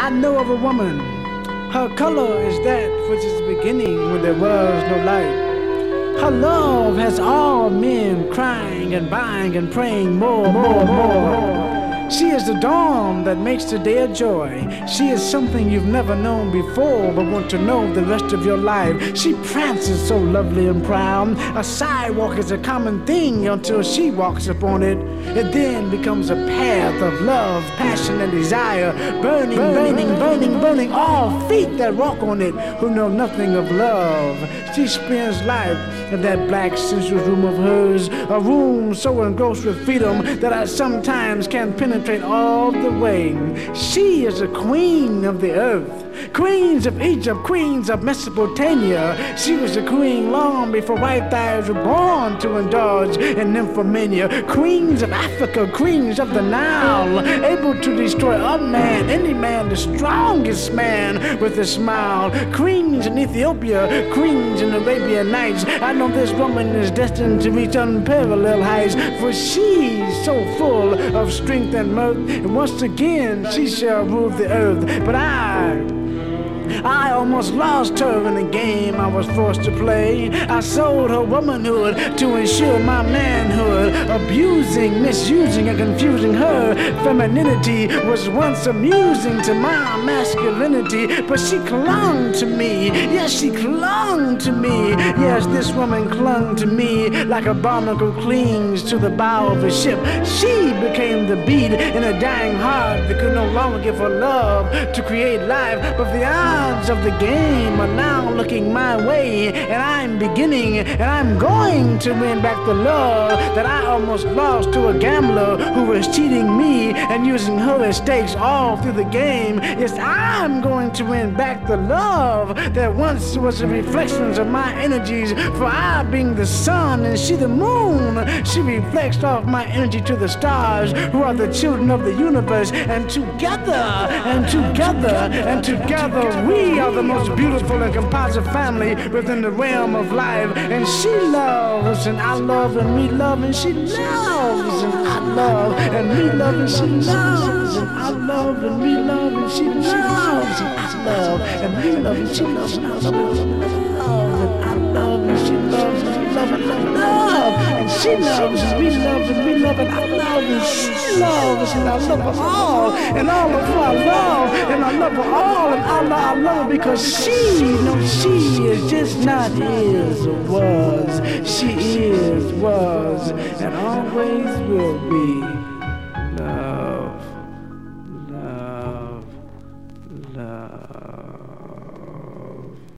I know of a woman. Her color is that which is the beginning when there was no light. Her love has all men crying and buying and praying more, more, more. She is the dawn that makes the day a joy. She is something you've never known before but want to know the rest of your life. She prances so lovely and proud. A sidewalk is a common thing until she walks upon it. It then becomes a path of love, passion, and desire, burning, burning, burning, burning all feet that walk on it who know nothing of love. She spends life in that black sensuous room of hers, a room so engrossed with freedom that I sometimes can't penetrate all the way. She is a queen of the earth. Queens of Egypt, queens of Mesopotamia. She was a queen long before white thighs were born to indulge in nymphomania. Queens of Africa, queens of the Nile, able to destroy a man, any man, the strongest man, with a smile. Queens in Ethiopia, queens in Arabian Nights. I know this woman is destined to reach unparalleled heights, for she's so full of strength and mirth, and once again she shall rule the earth. But I almost lost her in the game I was forced to play. I sold her womanhood to ensure my manhood, abusing, misusing, and confusing her femininity was once amusing to my masculinity. But she clung to me, yes, she clung to me. Yes, this woman clung to me like a barnacle clings to the bow of a ship. She became the beat in a dying heart that could no longer give her love to create life. But the odds of the game are now looking my way, and I'm beginning, and I'm going to win back the love that I almost lost to a gambler who was cheating me and using her as stakes all through the game. Yes, I'm going to win back the love that once was the reflections of my energies, for I being the sun and she the moon, she reflects off my energy to the stars, who are the children of the universe, and together, we are the most beautiful and composite family within the realm of life. And she loves, and I love, and we love, and she loves, and I love, and we love, and she loves, and I love, and we love, and she loves, and I love, and we love, and she loves, and I love, and I love, and she loves, and we love, and I love, and she loves, and we love, and we love, and I love, and she loves, and I love her all, and all of her I love, and I love her all, and I love her because she is just not is or was. She is, was, and always will be. Love, love, love.